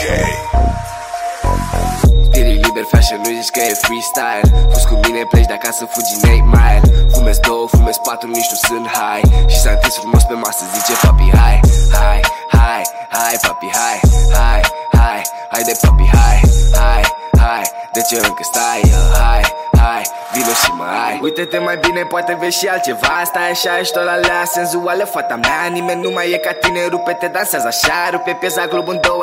Spirit liber, fashion, nu zici că e freestyle. Fugi cu mine, pleci de acasă, fugi în 8 mile. Fumez 2, fumez 4, nici nu sunt high. Și s-a întins frumos pe masă, zice papi hai. Hai, hai, hai papi hai. Hai, hai, hai de papi hai. Hai, hai, de ce încă stai? Hai, hai, vino și mă ai. Uite-te mai bine, poate vezi și altceva. Asta e așa, ești ăla lea senzuală, fata mea. Nimeni nu mai e ca tine, rupe-te, dansează așa. Rupe piesa club în două,